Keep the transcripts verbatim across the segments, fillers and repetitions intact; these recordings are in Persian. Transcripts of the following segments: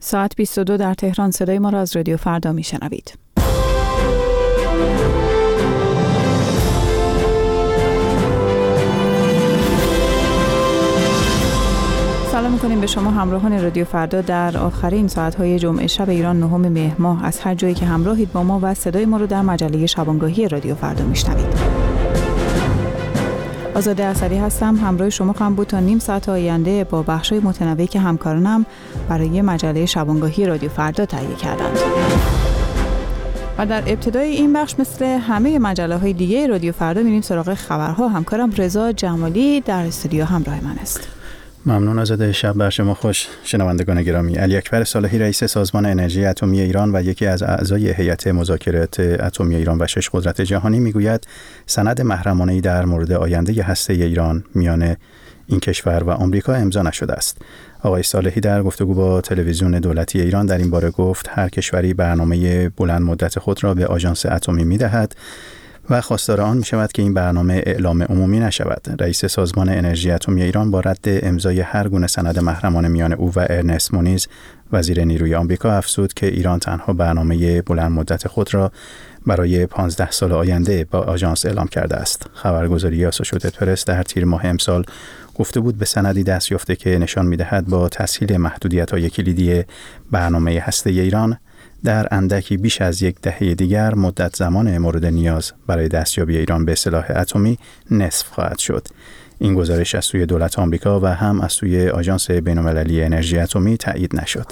ساعت بیست و دو در تهران. صدای ما را از رادیو فردا میشنوید. سلام میکنیم به شما همراهان رادیو فردا در آخرین ساعتهای جمعه شب ایران نهم مهر ماه از هر جایی که همراهید با ما و صدای ما رو در مجله شبانگاهی رادیو فردا میشنوید. آزاده اثری هستم، همراه شما خواهم بود تا نیم ساعت آینده با بخش‌های متنوعی که همکارانم برای مجله شبانگاهی رادیو فردا تهیه کردند. و در ابتدای این بخش مثل همه مجله‌های دیگه رادیو فردا میریم سراغ خبرها. همکارم رضا جمالی در استودیو همراه من است. ممنون آزاده، شب بر شما خوش. شنوندگان گرامی، علی اکبر صالحی رئیس سازمان انرژی اتمی ایران و یکی از اعضای هیئت مذاکرات اتمی ایران و شش قدرت جهانی میگوید سند محرمانه‌ای در مورد آینده هسته ایران میان این کشور و آمریکا امضا نشده است. آقای صالحی در گفتگو با تلویزیون دولتی ایران در این باره گفت هر کشوری برنامه بلند مدت خود را به آژانس اتمی میدهد و خواستار آن می شود که این برنامه اعلام عمومی نشود. رئیس سازمان انرژی اتمی ایران با رد امضای هر گونه سند محرمانه میان او و ارنست مونیز وزیر نیروی آمریکا افزود که ایران تنها برنامه بلند مدت خود را برای پانزده سال آینده با آژانس اعلام کرده است. خبرگزاری آسوشیتد پرس در تیر ماه امسال گفته بود به سندی دست یافته که نشان می‌دهد با تسهیل محدودیت‌های کلیدی برنامه هسته ایران در اندکی بیش از یک دهه دیگر مدت زمان مورد نیاز برای دستیابی ایران به سلاح اتمی نصف خواهد شد. این گزارش از سوی دولت آمریکا و هم از سوی آژانس بین‌المللی انرژی اتمی تایید نشد.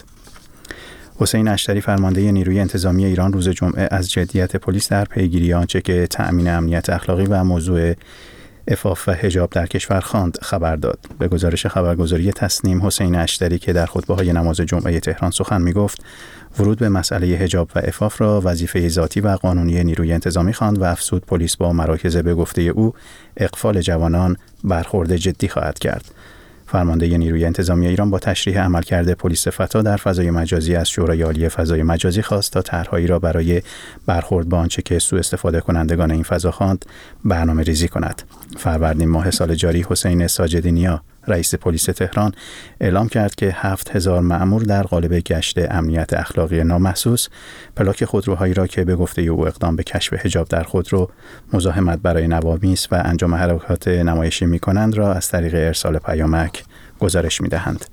حسین اشتری فرمانده نیروی انتظامی ایران روز جمعه از جدیت پلیس در پیگیری آنچه که تأمین امنیت اخلاقی و موضوع عفاف و حجاب در کشور خواند خبر داد. به گزارش خبرگزاری تسنیم، حسین اشتری که در خطبه‌های نماز جمعه تهران سخن می‌گفت، ورود به مسئله حجاب و عفاف را وظیفه ذاتی و قانونی نیروی انتظامی خواند و افزود پلیس با مراکز به گفته او اغفال جوانان برخورد جدی خواهد کرد. فرمانده نیروی انتظامی ایران با تشریح عملکرد پلیس فتا در فضای مجازی از شورای عالی فضای مجازی خواست تا طرح‌هایی را برای برخورد با آنچه که سوء استفاده کنندگان این فضا خواند برنامه ریزی کند. فروردین ماه سال جاری حسین ساجدی نیا رئیس پلیس تهران اعلام کرد که هفت هزار مأمور در قالب گشت امنیت اخلاقی نامحسوس پلاک خودروهایی را که به گفته او اقدام به کشف حجاب در خودرو، مزاحمت برای نوامیس و انجام حرکات نمایشی می‌کنند را از طریق ارسال پیامک گزارش می‌دهند.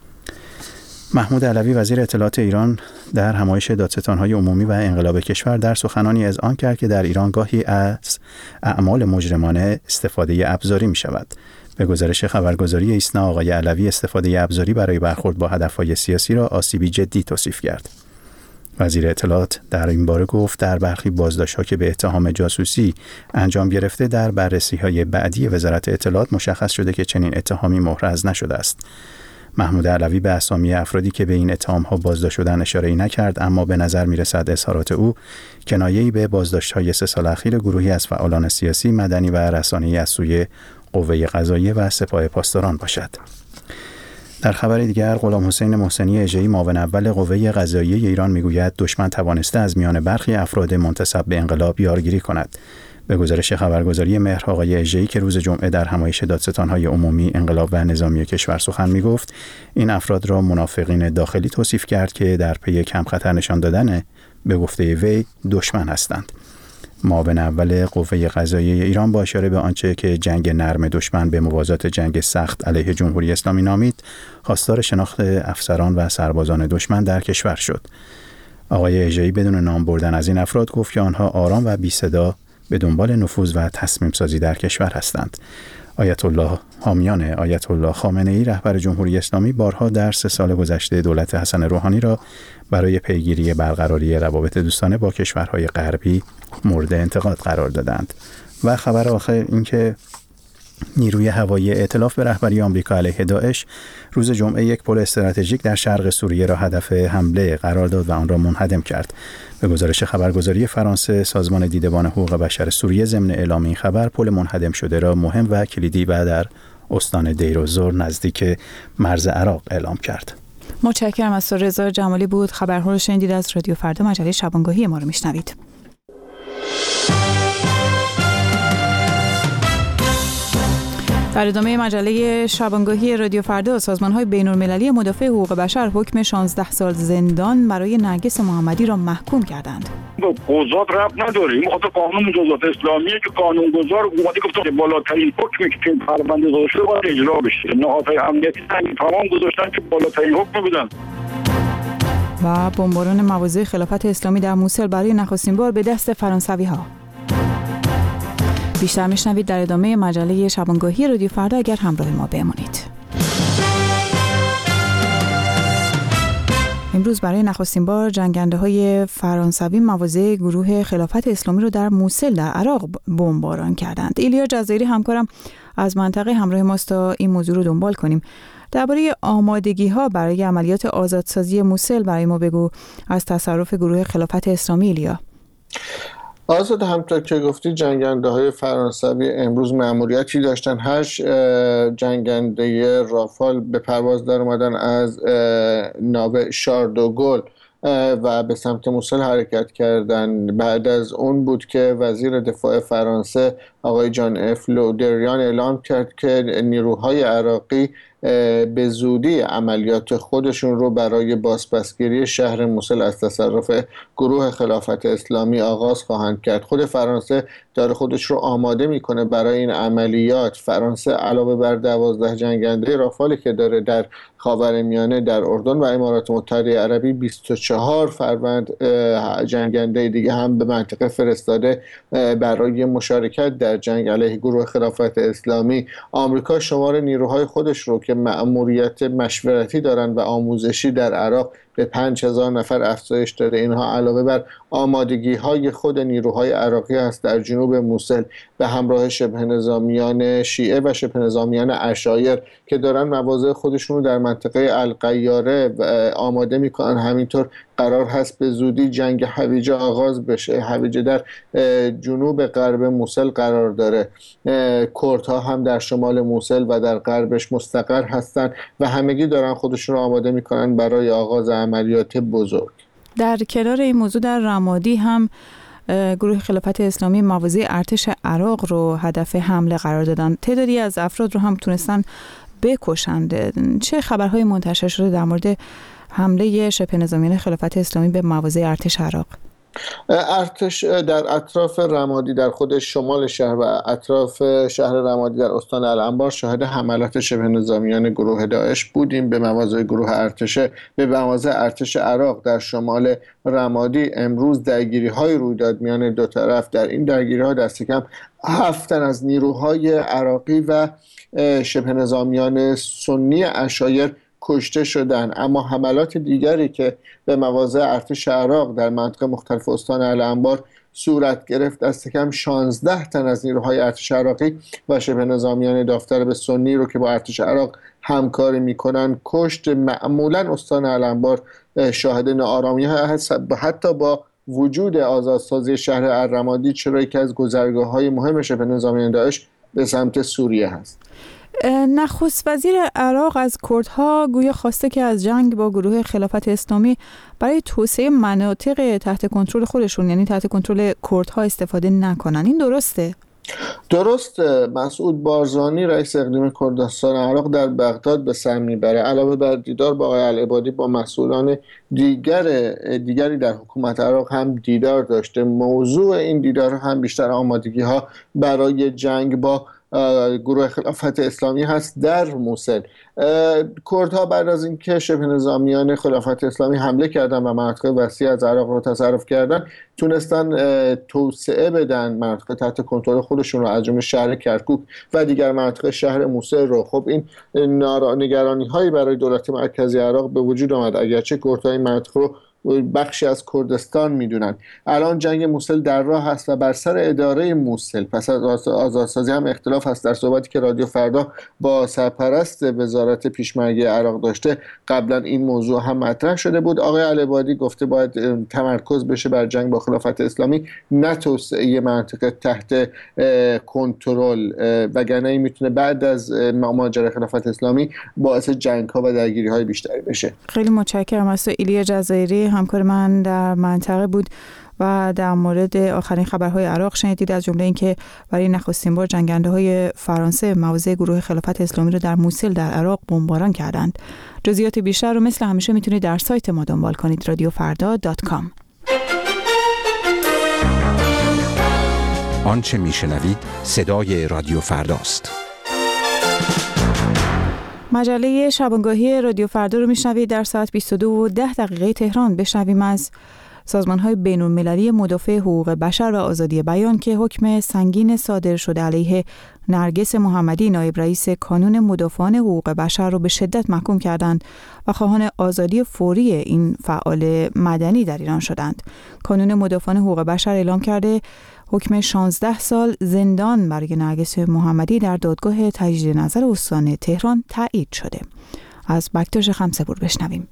محمود علوی وزیر اطلاعات ایران در همایش دادستان‌های عمومی و انقلاب کشور در سخنانی اذعان کرد که در ایران گاهی از اعمال مجرمانه استفاده ابزاری می‌شود. به گزارش خبرگزاری ایسنا، آقای علوی استفاده ابزاری برای برخورد با هدف‌های سیاسی را آسیبی جدی توصیف کرد. وزیر اطلاعات در این باره گفت در برخی بازداشت‌ها که به اتهام جاسوسی انجام گرفته در بررسی‌های بعدی وزارت اطلاعات مشخص شده که چنین اتهامی محرز نشده است. محمود علوی به اسامی افرادی که به این اتهام‌ها بازداشت شدن اشاره‌ای نکرد، اما به نظر می‌رسد اظهارات او کنایه‌ای به بازداشت‌های سه سال اخیر گروهی از فعالان سیاسی، مدنی و رسانه‌ای از سوی قوه قضاییه و سپاه پاسداران باشد. در خبر دیگر، غلام حسین محسنی اژه‌ای معاون اول قوه قضاییه ایران میگوید دشمن توانسته از میان برخی افراد منتسب به انقلاب یارگیری کند. به گزارش خبرگزاری مهر، آقای اژه‌ای که روز جمعه در همایش دادستان‌های عمومی انقلاب و نظامی کشور سخن میگفت، این افراد را منافقین داخلی توصیف کرد که در پی کم خطر نشان دادن به گفته وی دشمن هستند. معاون اول قوه قضاییه ایران با اشاره به آنچه که جنگ نرم دشمن به موازات جنگ سخت علیه جمهوری اسلامی نامید، خواستار شناخت افسران و سربازان دشمن در کشور شد. آقای اژه‌ای بدون نام بردن از این افراد گفت که آنها آرام و بی صدا به دنبال نفوذ و تصمیم سازی در کشور هستند. آیت الله حامیان آیت الله خامنه‌ای رهبر جمهوری اسلامی بارها در سه سال گذشته دولت حسن روحانی را برای پیگیری برقراری روابط دوستانه با کشورهای غربی مورد انتقاد قرار دادند. و خبر آخر این که نیروی هوایی ائتلاف به رهبری آمریکا علیه داعش روز جمعه یک پل استراتژیک در شرق سوریه را هدف حمله قرار داد و آن را منهدم کرد. به گزارش خبرگزاری فرانسه، سازمان دیدبان حقوق بشر سوریه ضمن اعلام این خبر پل منهدم شده را مهم و کلیدی و در استان دیرالزور نزدیک مرز عراق اعلام کرد. متشکرم از رضا جمالی بود. خبرها رو شنیدید از رادیو فردا، مجله شبانگاهی ما رو میشنوید. در در ادامه مجله شبانگاهی رادیو فردا، سازمان‌های بین‌المللی مدافع حقوق بشر حکم شانزده سال زندان برای نرگس محمدی را محکوم کردند. با قضات ربط نداریم، خاطر قانون مجازات اسلامیه که قانونگذار اومده گفت که بالاترین حکمی که پرونده داشته باید اجرا بشه. نهادهای امنیتی تمام گذاشتن که بالاترین حکم بدن. و بمباران مواضع خلافت اسلامی در موصل برای نخستین بار به دست فرانسوی‌ها. بیشتر میشنوید در ادامه مجله شبانگاهی رادیو فردا اگر همراه ما بمانید. امروز برای نخستین بار جنگنده‌های فرانسوی مواضع گروه خلافت اسلامی رو در موصل در عراق بمباران کردند. ایلیا جزایری همکارم از منطقه همراه ماست تا این موضوع رو دنبال کنیم. درباره آمادگی‌ها برای عملیات آزادسازی موصل برای ما بگو از تصرف گروه خلافت اسلامی. ایلیا. آزاد، همطور که گفتی جنگنده‌های فرانسوی امروز مأموریتی داشتن. هشت جنگنده رافال به پرواز در اومدن از ناو شاردوگل و به سمت موصل حرکت کردن. بعد از اون بود که وزیر دفاع فرانسه آقای جان اف لودریان اعلام کرد که نیروهای عراقی به زودی عملیات خودشون رو برای بازپسگیری شهر موصل از تصرف گروه خلافت اسلامی آغاز خواهند کرد. خود فرانسه داره خودش رو آماده میکنه برای این عملیات. فرانسه علاوه بر دوازده جنگنده رافالی که داره در خاورمیانه، در اردن و امارات متحده عربی، بیست و چهار فروند جنگنده دیگه هم به منطقه فرستاده برای مشارکت در جنگ علیه گروه خلافت اسلامی. آمریکا شمار نیروهای خودش رو که مأموریت مشورتی دارن و آموزشی در عراق به پنج هزار نفر افزایش داده. اینها علاوه بر آمادگی های خود نیروهای عراقی هست در جنوب موصل به همراه شبه نظامیان شیعه و شبه نظامیان عشایر که دارن مواضع خودشون رو در منطقه القیاره آماده میکنن. همینطور قرار هست به زودی جنگ هویجه آغاز بشه. هویجه در جنوب غرب موصل قرار داره. کردها هم در شمال موصل و در غربش مستقر هستن و همگی دارن خودشون رو آماده میکنن برای آغاز عملیات بزرگ. در کنار این موضوع در رمادی هم گروه خلافت اسلامی مواضع ارتش عراق رو هدف حمله قرار دادن. تعدادی از افراد رو هم تونستن بکشند. چه خبرهای منتشر شده در مورد حمله شبه نظامیان خلافت اسلامی به مواضع ارتش عراق؟ ارتش در اطراف رمادی، در خود شمال شهر و اطراف شهر رمادی در استان الانبار شاهد حملات شبه نظامیان گروه داعش بودیم به مواضع گروه ارتش به مواضع ارتش عراق در شمال رمادی. امروز درگیری های روی داد میان دو طرف. در این درگیری ها دست کم هفت تن از نیروهای عراقی و شبه نظامیان سنی عشایر کشته شدن. اما حملات دیگری که به مواضع ارتش عراق در مناطق مختلف استان الانبار صورت گرفت، دست کم شانزده تن از نیروهای ارتش عراقی و شبه نظامیان داوطلب به سنی رو که با ارتش عراق همکاری میکنن کشت. معمولا استان الانبار شاهد ناآرامی هست، حتی با وجود آزادسازی شهر الرمادی، چرا یکی از گذرگاه‌های مهم شبه نظامیان داعش به سمت سوریه هست. نخست وزیر عراق از کردها گویا خواسته که از جنگ با گروه خلافت اسلامی برای توسعه مناطق تحت کنترل خودشون، یعنی تحت کنترل کردها، استفاده نکنن. این درسته؟ درسته. مسعود بارزانی رئیس اقلیم کردستان عراق در بغداد به سر میبره. علاوه بر دیدار با آقای العبادی با مسئولان دیگر دیگری در حکومت عراق هم دیدار داشته. موضوع این دیدار هم بیشتر آمادگی ها برای جنگ با گروه خلافت اسلامی هست در موصل. کردها بعد از اینکه شبه نظامیان خلافت اسلامی حمله کردن و مناطق وسیع از عراق رو تصرف کردن، تونستن توسعه بدن مناطق تحت کنترل خودشون رو، از جمله شهر کرکوک و دیگر مناطق شهر موصل رو. خب این نگرانی هایی برای دولت مرکزی عراق به وجود آمد، اگرچه کردها این مناطق رو بخشی از کردستان میدونن. الان جنگ موصل در راه هست و بر سر اداره موصل پس از آزادسازی هم اختلاف هست. در صحبتی که رادیو فردا با سرپرست وزارت پیشمرگی عراق داشته قبلا این موضوع هم مطرح شده بود. آقای العبادی گفته باید تمرکز بشه بر جنگ با خلافت اسلامی، نه توسعه منطقه تحت کنترل، وگرنه این میتونه بعد از ماجرای خلافت اسلامی باعث جنگ ها و درگیری های بیشتری بشه. خیلی متشکرم از تو ایلیا جزایری، همکار من در منطقه بود و در مورد آخرین خبرهای عراق شنیدید، از جمله اینکه برای نخستین بار جنگنده‌های فرانسه مواضع گروه خلافت اسلامی را در موصل در عراق بمباران کردند. جزئیات بیشتر رو مثل همیشه میتونید در سایت ما دنبال کنید، رادیو فردا دات کام. آنچه میشنوید صدای رادیو فرداست. مجله شبانگاهی رادیو فردا رو میشنوید در ساعت بیست و دو و ده دقیقه تهران. بشنویم از سازمان‌های بین‌المللی مدافع حقوق بشر و آزادی بیان که حکم سنگین صادر شده علیه نرگس محمدی، نایب رئیس کانون مدافعان حقوق بشر، رو به شدت محکوم کردند و خواهان آزادی فوری این فعال مدنی در ایران شدند. کانون مدافعان حقوق بشر اعلام کرده حکم شانزده سال زندان برای نرگس محمدی در دادگاه تجدید نظر استان تهران تایید شده. از بکتاش خمسه‌پور بشنویم.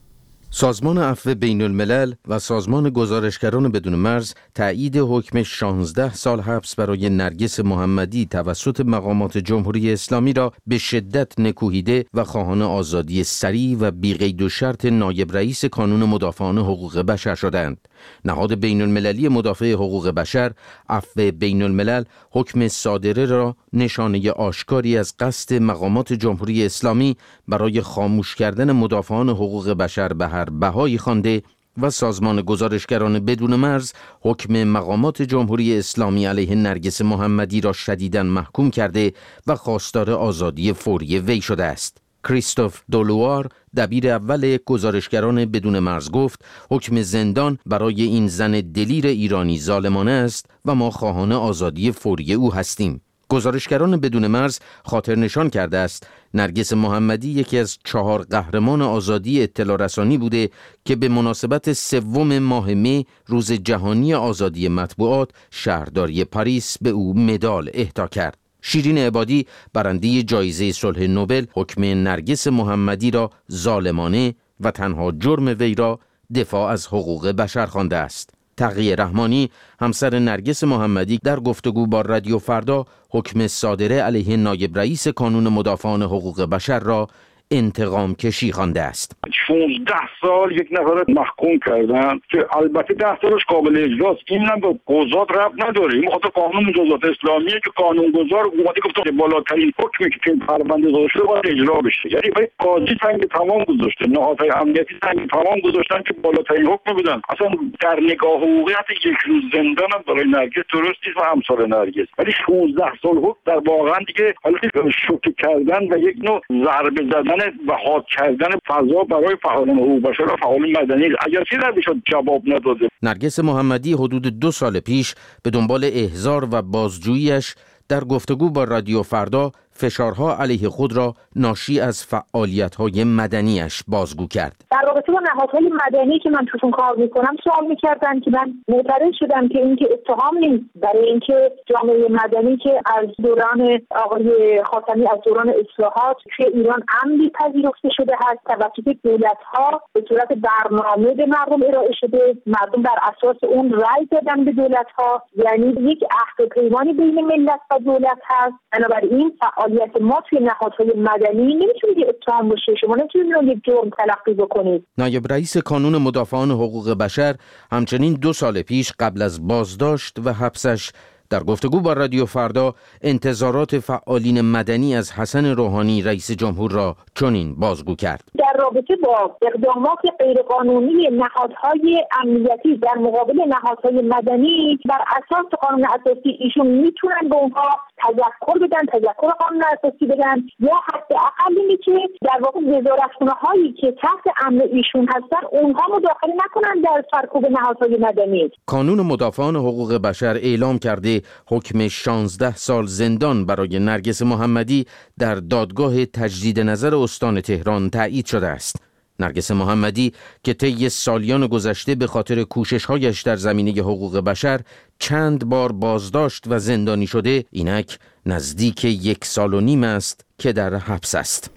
سازمان عفو بین الملل و سازمان گزارشگران بدون مرز تایید حکم شانزده سال حبس برای نرگس محمدی توسط مقامات جمهوری اسلامی را به شدت نکوهیده و خواهان آزادی سریع و بی‌قید و شرط نایب رئیس کانون مدافعان حقوق بشر شدند. نهاد بین المللی مدافع حقوق بشر عفو بین الملل حکم صادره را نشانه آشکاری از قصد مقامات جمهوری اسلامی برای خاموش کردن مدافعان حقوق بشر به هر بهایی خوانده و سازمان گزارشگران بدون مرز حکم مقامات جمهوری اسلامی علیه نرگس محمدی را شدیداً محکوم کرده و خواستار آزادی فوری وی شده است. کریستوف دولوار، دبیر اول گزارشگران بدون مرز، گفت حکم زندان برای این زن دلیر ایرانی ظالمانه است و ما خواهان آزادی فوری او هستیم. گزارشگران بدون مرز خاطر نشان کرده است نرگس محمدی یکی از چهار قهرمان آزادی اطلاع رسانی بوده که به مناسبت سوم ماه می، روز جهانی آزادی مطبوعات، شهرداری پاریس به او مدال اهدا کرد. شیرین عبادی، برنده جایزه صلح نوبل، حکم نرگس محمدی را ظالمانه و تنها جرم وی را دفاع از حقوق بشر خوانده است. تقی رحمانی، همسر نرگس محمدی، در گفتگو با رادیو فردا حکم صادره علیه نایب رئیس کانون مدافعان حقوق بشر را انتقام کشی خوانده است. شانزده سال یک نفر محکوم کردن که البته ده سالش قابل اجراست. این هم به قضات ربط نداره. این خاطر قانون مجازات اسلامیه که قانونگذار اومده گفته بالاترین حکمی که این پرونده داده شده باید اجرا بشه. یعنی باید قاضی سنگ تمام گذاشته، نهادهای امنیتی سنگ تمام گذاشتن که بالاترین حکم بدن. اصلا در نگاه حقوقی حتی یک روز زندان هم برای نرگس درست نیست و همسال نرگس. ولی شانزده سال حکم در واقعا دیگه حالا شوکه کردن و یک نوع ضربه زدن و حاد کردن فضا برای فعالان حقوق بشر و فعالان مدنی. اگر چیزی نمیشد جواب نداده. نرگس محمدی حدود دو سال پیش به دنبال احضار و بازجوییش در گفتگو با رادیو فردا فشارها علیه خود را ناشی از فعالیت‌های مدنیش بازگو کرد. در رابطه با نهادهای مدنی که من توشون کار میکنم سوال میکردن که من معترض شدم که اینکه اتهام نیست، برای اینکه جامعه مدنی که از دوران آقای خاتمی، از دوران اصلاحات که ایران عمدی پذیرفته شده هست، توسط دولت‌ها به صورت برنامه به مردم ارائه شده، مردم بر اساس اون رأی دادن به دولت‌ها، یعنی یک عهد و پیمانی بین ملت و دولت هست. بنابراین فعالیت ما توی نهادهای مدنی نمیتونه یه اتهام باشه، شما نمیتونید رو یک جرم تلقی بکنید. نایب رئیس کانون مدافعان حقوق بشر همچنین دو سال پیش قبل از بازداشت و حبسش در گفتگو با رادیو فردا انتظارات فعالین مدنی از حسن روحانی رئیس جمهور را چنین بازگو کرد. در رابطه با اقدامات غیرقانونی نهادهای امنیتی در مقابل نهادهای مدنی بر اساس قانون اساسی ایشون میتونن به اونها تذکر بدن، تذکر قانون اساسی بدن، یا حداقل اینه که در واقع وزارتخونه‌هایی که تحت امر ایشون هستن اونها مداخله نکنن در سرکوب نهادهای مدنی. کانون مدافعان حقوق بشر اعلام کرده حکم شانزده سال زندان برای نرگس محمدی در دادگاه تجدید نظر استان تهران تایید شده است. نرگس محمدی که طی سالیان گذشته به خاطر کوشش‌هایش در زمینه حقوق بشر چند بار بازداشت و زندانی شده، اینک نزدیک یک سال و نیم است که در حبس است.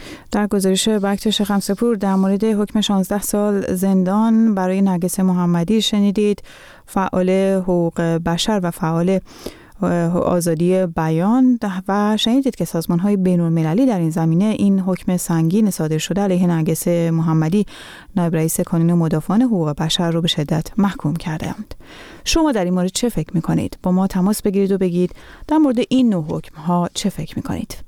در گزارش بکتاش خمسه‌پور در مورد حکم شانزده سال زندان برای نرگس محمدی شنیدید. فعال حقوق بشر و فعال آزادی بیان و شنیدید که سازمان‌های بین‌المللی در این زمینه این حکم سنگین صادر شده علیه نرگس محمدی نایب رئیس کانون مدافعان حقوق بشر رو به شدت محکوم کردند. شما در این مورد چه فکر می‌کنید؟ با ما تماس بگیرید و بگید در مورد این نوع حکم‌ها چه فکر می‌کنید؟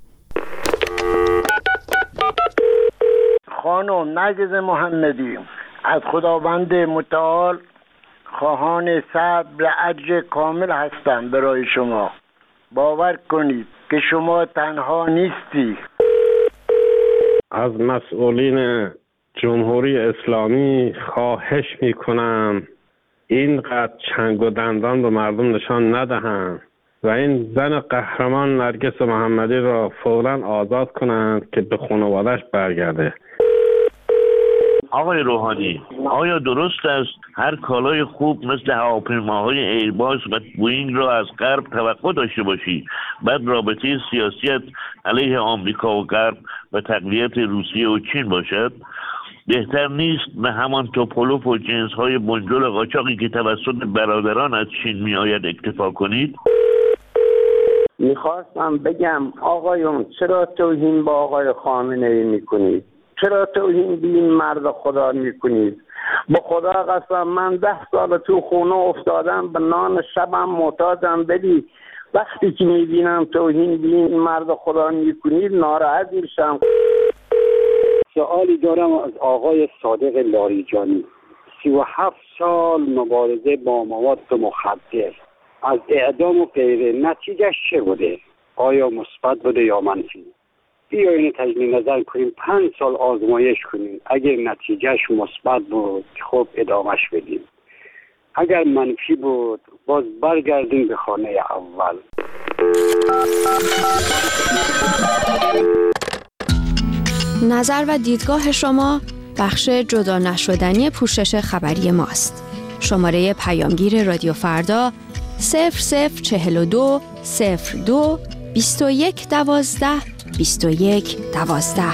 خانم نرگس محمدی، از خداوند متعال خواهان صبر اجر کامل هستم برای شما. باور کنید که شما تنها نیستی. از مسئولین جمهوری اسلامی خواهش میکنم اینقدر چنگ و دندان به مردم نشان ندهند و این زن قهرمان نرگس محمدی را فوراً آزاد کنند که به خانواده‌اش برگرده. آقای روحانی، آیا درست است هر کالای خوب مثل هواپیماهای ایرباس و بوئینگ را از غرب توقع داشته باشی، بعد رابطه سیاسیت علیه آمریکا و غرب و تقویت روسیه و چین باشد؟ بهتر نیست به همان توپولوف و جنس‌های بنجل قاچاقی که توسط برادران از چین می‌آید اکتفا کنید؟ میخواستم بگم آقایون، چرا توهین با آقای خامنه‌ای میکنید؟ چرا توهین به این مرد خدا میکنید؟ با خدا قسم من ده سال تو خونه افتادم، به نان شبم محتاجم، ولی وقتی که میبینم توهین به این مرد خدا میکنید ناراحت میشم. سوالی دارم از آقای صادق لاریجانی. سی و هفت سال مبارزه با مواد مخدر، از اعدام و غیره، نتیجهش چه بوده؟ آیا مثبت بوده یا منفی؟ بیایید تجدید نظر کنیم، پنج سال آزمایش کنیم. اگر نتیجهش مثبت بود خب ادامهش بدیم، اگر منفی بود باز برگردیم به خانه اول. نظر و دیدگاه شما بخش جدا نشدنی پوشش خبری ماست. شماره پیامگیر رادیو فردا صفر صفر چهل و دو صفر دو بیست و یک دوازده بیست و یک دوازده.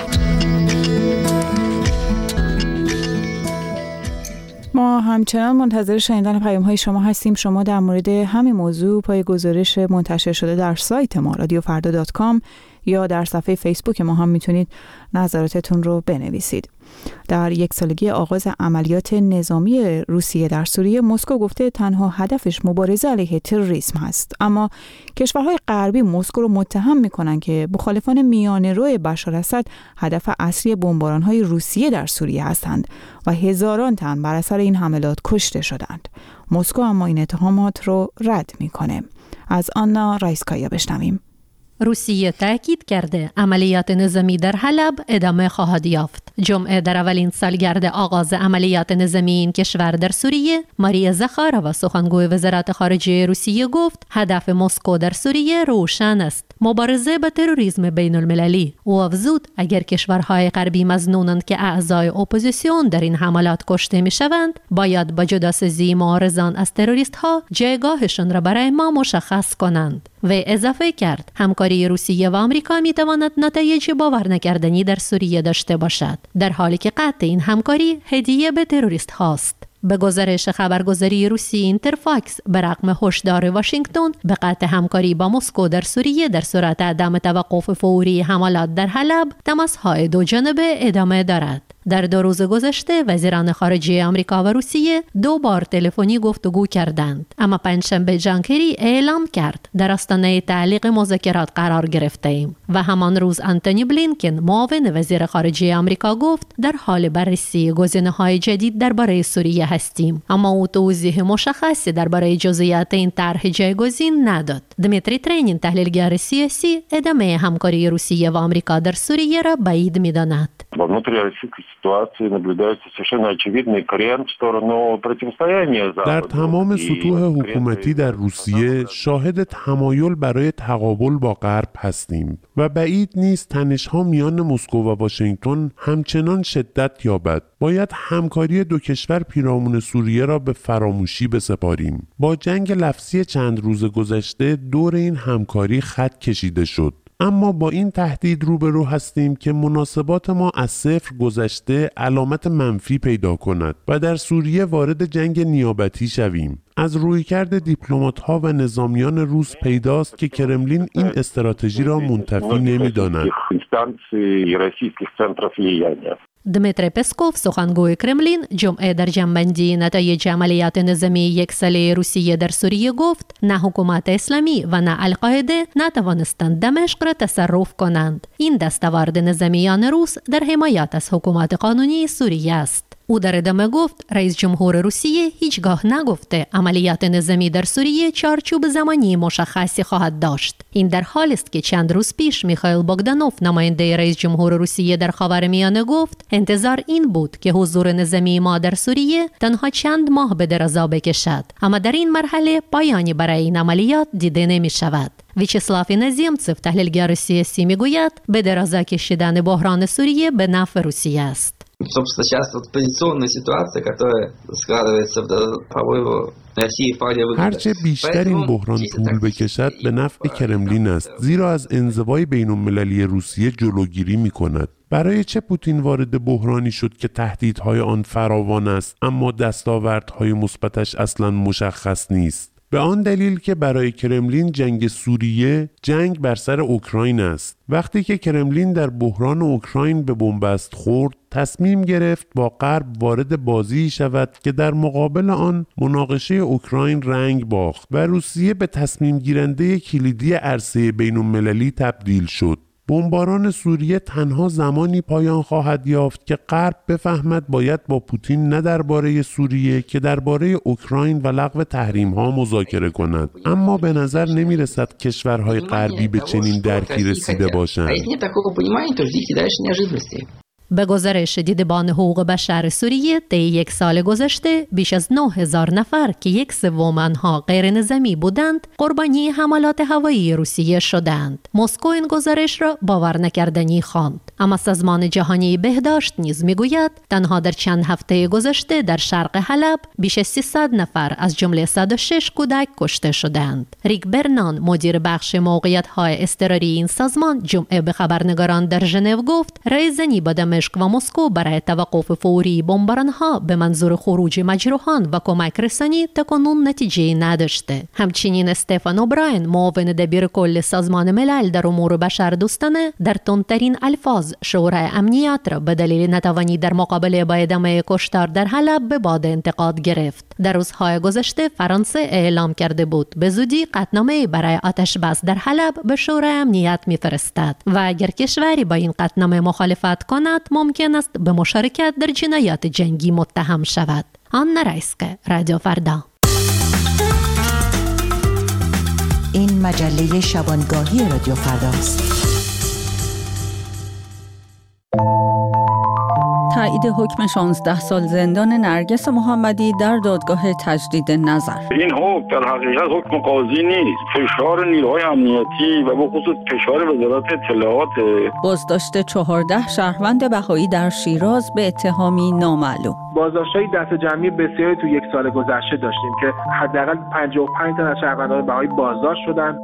ما همچنان منتظر شنیدن پیام‌های شما هستیم. شما در مورد همین موضوع پای گزارش منتشر شده در سایت ما رادیو فردا دات کام یا در صفحه فیسبوک ما هم میتونید نظراتتون رو بنویسید. در یک سالگی آغاز عملیات نظامی روسیه در سوریه، مسکو گفته تنها هدفش مبارزه علیه تروریسم هست، اما کشورهای غربی مسکو رو متهم میکنن که مخالفان میانه‌رو بشار اسد هدف اصلی بمباران‌های روسیه در سوریه هستند و هزاران تن بر اثر این حملات کشته شدند. مسکو اما این اتهامات رو رد میکنه. از آنا رایسکایا بشنویم. روسیه تاکید کرده عملیات نظامی در حلب ادامه خواهد یافت. جمعه در اولین سالگرد آغاز عملیات نظامی این کشور در سوریه، ماریا زخارova سخنگوی وزارت خارجه روسیه گفت هدف مسکو در سوریه روشن است: مبارزه با تروریسم بین المللی. او افزود اگر کشورهای غربی مظنونند که اعضای اپوزیسیون در این حملات کشته می شوند، باید با جداسازی معارضان از تروریست ها جایگاهشان را برای ما مشخص کنند. و اضافه کرد همکاری روسیه و آمریکا می تواند نتایج باور نکردنی در سوریه داشته باشد، در حالی که قطع این همکاری هدیه به تروریست هاست. به گزارش خبرگزاری روسی اینترفاکس، به رغم هشدار واشنگتن به قطع همکاری با مسکو در سوریه در صورت عدم توقف فوری حملات در حلب، تماس‌های دو جانبه ادامه دارد. در دو روز گذشته وزیران خارجه آمریکا و روسیه دو بار تلفنی گفتگو کردند، اما پنجشنبه جان کری اعلام کرد در آستانه تعلیق مذاکرات قرار گرفته‌ایم و همان روز آنتونی بلینکن معاون وزیر خارجه آمریکا گفت در حال بررسی گزینه‌های جدید درباره سوریه هستیم، اما او توضیح مشخصی درباره جزئیات این طرح جایگزین نداد. دمیتری ترینین، تحلیلگر سیاسی، ادامه همکاری روسیه و آمریکا در سوریه را بعید می‌داند. در تمام سطوح حکومتی در روسیه شاهد تمایل برای تقابل با غرب هستیم و بعید نیست تنش‌ها میان مسکو و واشنگتن همچنان شدت یابد. باید همکاری دو کشور پیرامون سوریه را به فراموشی بسپاریم. با جنگ لفظی چند روز گذشته دور این همکاری خط کشیده شد. اما با این تهدید روبرو هستیم که مناسبات ما از صفر گذشته علامت منفی پیدا کند و در سوریه وارد جنگ نیابتی شویم. از رویکرد دیپلمات‌ها و نظامیان روس پیداست که کرملین این استراتژی را منتفی نمی‌داند. دمیتری پسکوف سخنگوی کرملین جمعه در جنبندی نتایج عملیات نظامی یک ساله روسیه در سوریه گفت نه حکومت اسلامی و نه القاعده نتوانستند دمشق را تصرف کنند. این دستاورد نظامیان روس در حمایت از حکومت قانونی سوریه است. او در ادامه گفت رئیس جمهور روسیه هیچگاه نگفته عملیات نظامی در سوریه چارچوب زمانی مشخصی خواهد داشت. این در حالی است که چند روز پیش میخائیل بogdanov نماینده رئیس جمهور روسیه در خاورمیانه گفت انتظار این بود که حضور نظامی ما در سوریه تنها چند ماه به درازا بکشد، اما در این مرحله پایانی برای این عملیات دیده نمی شود. ویچسلاو نزیمتسف تحلیلگر سیاسی میگوید به درازا کشیدن بحران سوریه به نفع روسیه است. Собственно, сейчас вот позиционная ситуация, которая складывается в по-моему России вполне выгодна. هرچه بیشتر این بحران طول بکشد به نفع کرملین است، زیرا از انزوای بین‌المللی روسیه جلوگیری می‌کند. برای چه پوتین وارد بحرانی شد که تهدیدهای آن فراوان است اما دستاوردهای مثبتش اصلاً مشخص نیست؟ به آن دلیل که برای کرملین جنگ سوریه جنگ بر سر اوکراین است. وقتی که کرملین در بحران اوکراین به بنبست خورد، تصمیم گرفت با غرب وارد بازی شود که در مقابل آن مناقشه اوکراین رنگ باخت و روسیه به تصمیم گیرنده کلیدی عرصه بین‌المللی تبدیل شد. بمباران سوریه تنها زمانی پایان خواهد یافت که غرب بفهمد باید با پوتین نه درباره سوریه که درباره اوکراین و لغو تحریم‌ها مذاکره کند. اما به نظر نمی‌رسد کشورهای غربی به چنین درکی رسیده باشند. به گزارش دیدبان حقوق بشر سوریه طی یک سال گذشته بیش از نه هزار نفر که یک سوم آنها غیر نظامی بودند قربانی حملات هوایی روسیه شدند. مسکو این گزارش را باور نکردنی خواند. اما سازمان جهانی بهداشت نیز میگوید تنها در چند هفته گذشته در شرق حلب بیش از سیصد نفر از جمله صد و شش کودک کشته شدند. ریک برنان مدیر بخش موقعیت‌های اضطراری این سازمان جمعه به خبرنگاران در ژنو گفت رایزنی با دمشق و مسکو برای توقف فوری بمباران‌ها به منظور خروج مجروحان و کمک رسانی تاکنون نتیجه نداشته. همچنین استفان اوبراین معاون دبیر کل سازمان ملل در امور بشردوستانه در تندترین الفاظ شورای امنیت را به دلیل نتوانی در مقابله با ادامه کشتار در حلب به باد انتقاد گرفت. در روزهای گذشته فرانسه اعلام کرده بود به زودی قطعنامه برای آتش بس در حلب به شورای امنیت می‌فرستد و اگر کشوری با این قطعنامه مخالفت کند ممکن است به مشارکت در جنایات جنگی متهم شود. آنا رایسکه، رادیو فردا. این مجله شبانگاهی رادیو فرداست. تایید حکم شانزده سال زندان نرگس محمدی در دادگاه تجدید نظر. این حکم در حقیقت حکم قاضی نیست، فشار نیروهای امنیتی و به خصوص فشار وزارت اطلاعات. بازداشت چهارده شهروند بهایی در شیراز به اتهامی نامعلوم. بازداشت‌های دست جمعی بسیاری تو یک سال گذشته داشتیم که حداقل پنجاه و پنج تن از شهروندان بهایی بازداشت شدند.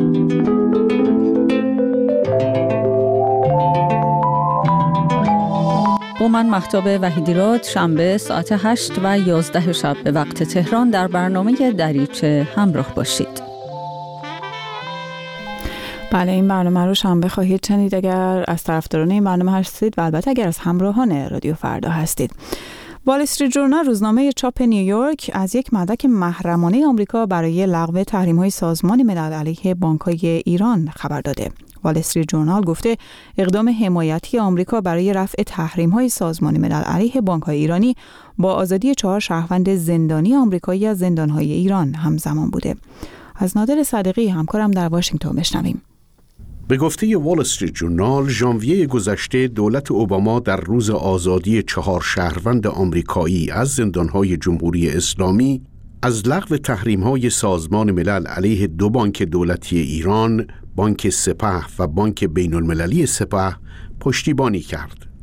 با من مهتاب وحیدیراد شنبه ساعت هشت و یازده شب به وقت تهران در برنامه دریچه همراه باشید. بله، این برنامه رو شنبه خواهید شنید اگر از طرفداران این برنامه هستید و البته اگر از همراهان رادیو فردا هستید. وال استریت ژورنال روزنامه چاپ نیویورک از یک مدرک محرمانه آمریکا برای لغو تحریم‌های سازمان ملل علیه بانک‌های ایران خبر داده. وال استریت ژورنال گفته اقدام حمایتی آمریکا برای رفع تحریم‌های سازمان ملل علیه بانک‌های ایرانی با آزادی چهار شهروند زندانی آمریکایی از زندان‌های ایران همزمان بوده. از نادر صادقی همکارم در واشنگتن بشنویم. به گفته وال استریت ژورنال، ژانویه گذشته دولت اوباما در روز آزادی چهار شهروند آمریکایی از زندان‌های جمهوری اسلامی از لغو تحریم‌های سازمان ملل علیه دو بانک دولتی ایران، بانک سپه و بانک بین‌المللی سپه پشتیبانی کرد.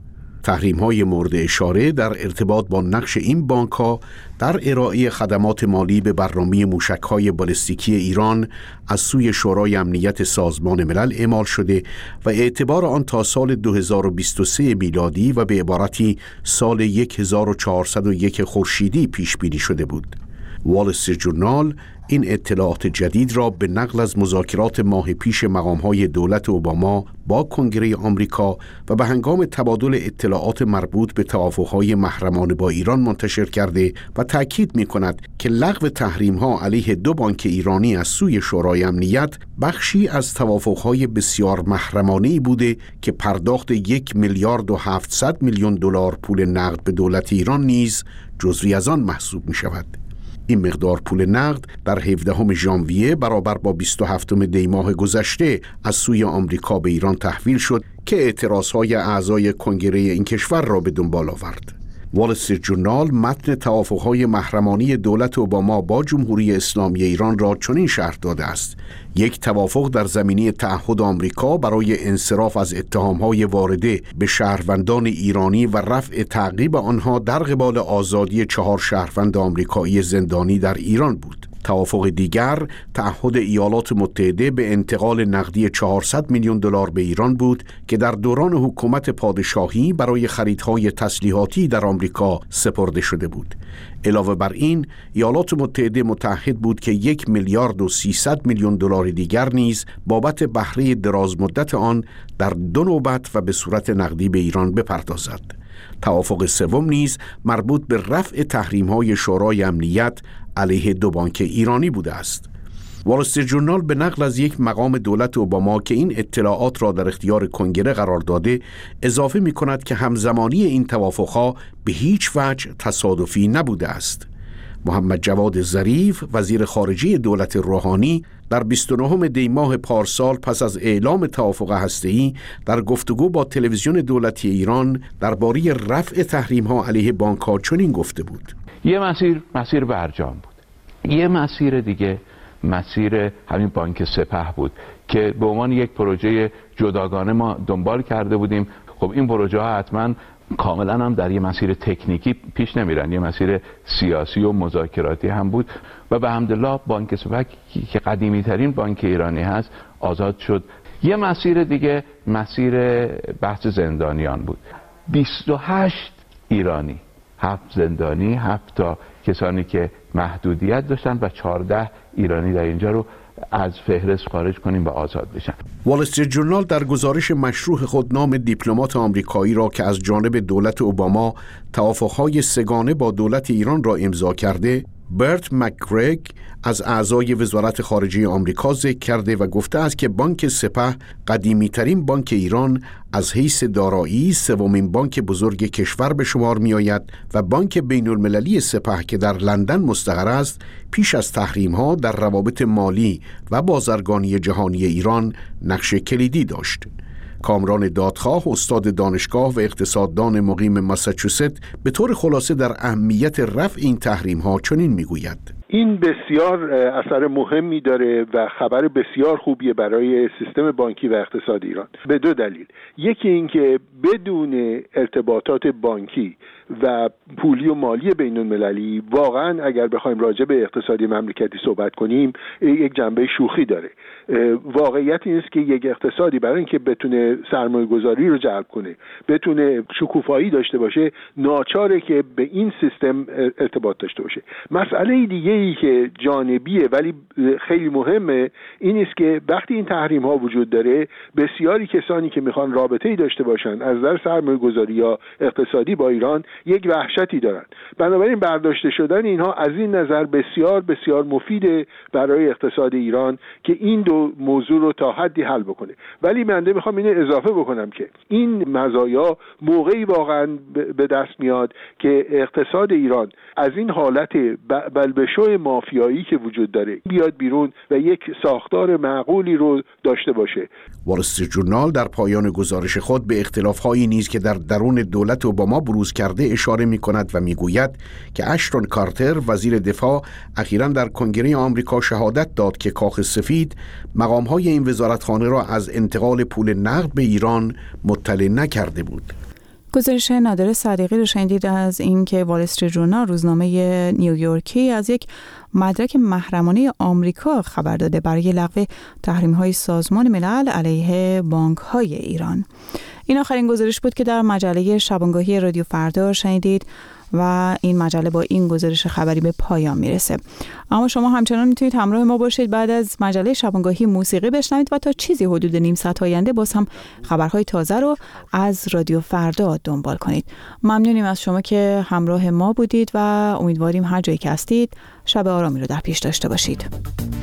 تحریم‌های مورد اشاره در ارتباط با نقش این بانک‌ها در ارائه خدمات مالی به برنامه موشک‌های بالستیکی ایران از سوی شورای امنیت سازمان ملل اعمال شده و اعتبار آن تا سال دو هزار و بیست و سه میلادی و به عبارتی سال هزار و چهارصد و یک خورشیدی پیش بینی شده بود. وال استریت جورنال این اطلاعات جدید را به نقل از مذاکرات ماه پیش مقام‌های دولت اوباما با کنگره آمریکا و به هنگام تبادل اطلاعات مربوط به توافق‌های محرمانه با ایران منتشر کرده و تأکید می‌کند که لغو تحریم‌ها علیه دو بانک ایرانی از سوی شورای امنیت بخشی از توافق‌های بسیار محرمانه‌ای بوده که پرداخت یک میلیارد و هفتصد میلیون دلار پول نقد به دولت ایران نیز جزوی از آن محسوب می‌شود. این مقدار پول نقد در هفدهم ژانویه برابر با بیست و هفتم دی ماه گذشته از سوی آمریکا به ایران تحویل شد که اعتراضهای اعضای کنگره این کشور را به دنبال آورد. وال استریت جورنال متن توافق‌های محرمانه دولت اوباما با جمهوری اسلامی ایران را چنین شرح داده است: یک توافق در زمینه تعهد آمریکا برای انصراف از اتهام‌های وارده به شهروندان ایرانی و رفع تعقیب آنها در قبال آزادی چهار شهروند آمریکایی زندانی در ایران بود. توافق دیگر تعهد ایالات متحده به انتقال نقدی چهارصد میلیون دلار به ایران بود که در دوران حکومت پادشاهی برای خریدهای تسلیحاتی در آمریکا سپرده شده بود. علاوه بر این، ایالات متحده متعهد بود که یک میلیارد و سیصد میلیون دلار دیگر نیز بابت بهره دراز مدت آن در دو نوبت و به صورت نقدی به ایران بپردازد. توافق سوم نیز مربوط به رفع تحریم‌های شورای امنیت علیه دو بانک ایرانی بوده است. وال استریت جورنال به نقل از یک مقام دولت اوباما که این اطلاعات را در اختیار کنگره قرار داده اضافه می کند که همزمانی این توافقها به هیچ وجه تصادفی نبوده است. محمد جواد ظریف، وزیر خارجه دولت روحانی، در بیست و نهم دی ماه پارسال پس از اعلام توافق هسته‌ای در گفتگو با تلویزیون دولتی ایران درباره رفع تحریم‌ها علیه بانک‌ها چنین گفته بود: یه مسیر مسیر برجام بود، یه مسیر دیگه مسیر همین بانک سپه بود که به عنوان یک پروژه جداگانه ما دنبال کرده بودیم. خب این پروژه ها حتما کاملا هم در یه مسیر تکنیکی پیش نمیرن، یه مسیر سیاسی و مذاکراتی هم بود و به حمدالله بانک سپه که قدیمی ترین بانک ایرانی هست آزاد شد. یه مسیر دیگه مسیر بحث زندانیان بود. بیست و هشت ایرانی، هفت زندانی، هفت تا کسانی که محدودیت داشتن و چهارده ایرانی در اینجا رو از فهرست خارج کنیم و آزاد بشن. وال استریت جورنال در گزارش مشروح خود نام دیپلمات آمریکایی را که از جانب دولت اوباما توافق‌های سه‌گانه با دولت ایران را امضا کرده، برت مک‌گرگ از اعضای وزارت خارجه آمریکا ذکر کرده و گفته است که بانک سپه قدیمی ترین بانک ایران از حیث دارایی سومین بانک بزرگ کشور به شمار می آید و بانک بین المللی سپه که در لندن مستقر است پیش از تحریم ها در روابط مالی و بازرگانی جهانی ایران نقش کلیدی داشت. کامران دادخواه، استاد دانشگاه و اقتصاددان مقیم ماساچوست، به طور خلاصه در اهمیت رفع این تحریم ها چنین میگوید: این بسیار اثر مهمی داره و خبر بسیار خوبیه برای سیستم بانکی و اقتصاد ایران به دو دلیل. یکی اینکه بدون ارتباطات بانکی و پولی و مالی بین المللی واقعا اگر بخوایم راجع به اقتصادی مملکتی صحبت کنیم یک جنبه شوخی داره. واقعیت این است که یک اقتصادی برای اینکه بتونه سرمایه گذاری رو جلب کنه، بتونه شکوفایی داشته باشه، ناچاره که به این سیستم ارتباط داشته باشه. مسئله دیگه ای که جانبیه ولی خیلی مهمه این است که وقتی این تحریم ها وجود داره بسیاری کسانی که میخوان رابطه‌ای داشته باشن از نظر سرمایه گذاری یا اقتصادی با ایران یک وحشتی دارن. بنابراین برداشته شدن اینها از این نظر بسیار بسیار مفیده برای اقتصاد ایران که این دو موضوع رو تا حدی حل بکنه. ولی من میخوام اینو اضافه بکنم که این مزایا موقعی واقعا به دست میاد که اقتصاد ایران از این حالت بلبشوی مافیایی که وجود داره بیاد بیرون و یک ساختار معقولی رو داشته باشه. وال استریت جورنال در پایان گزارش خود به اختلاف‌هایی نیز که در درون دولت اوباما بروز کرده اشاره می‌کند و می‌گوید که اشتون کارتر وزیر دفاع اخیراً در کنگره آمریکا شهادت داد که کاخ سفید مقام‌های این وزارتخانه را از انتقال پول نقد به ایران مطلع نکرده بود. گزارش نادر صدیقی رو شنیدید از اینکه وال استریت ژورنال، روزنامه نیویورکی، از یک مدرک محرمانه آمریکا خبر داده برای لغو تحریم‌های سازمان ملل علیه بانک‌های ایران. این آخرین گزارش بود که در مجله شبانگاهی رادیو فردا شنیدید و این مجله با این گزارش خبری به پایان میرسه. اما شما همچنان میتونید همراه ما باشید، بعد از مجله شبانگاهی موسیقی بشنوید و تا چیزی حدود نیم ساعت آینده باز هم خبرهای تازه رو از رادیو فردا دنبال کنید. ممنونیم از شما که همراه ما بودید و امیدواریم هر جایی که هستید شب آرامی رو در پیش داشته باشید.